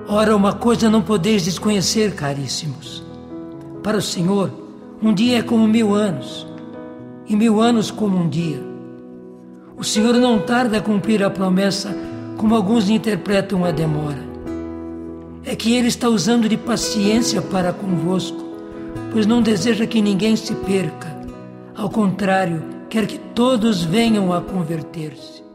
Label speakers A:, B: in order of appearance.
A: Ora, uma coisa não podeis desconhecer, caríssimos. Para o Senhor, um dia é como 1000 anos, e 1000 anos como um dia. O Senhor não tarda a cumprir a promessa, como alguns interpretam a demora. É que Ele está usando de paciência para convosco, pois não deseja que ninguém se perca. Ao contrário, quer que todos venham a converter-se.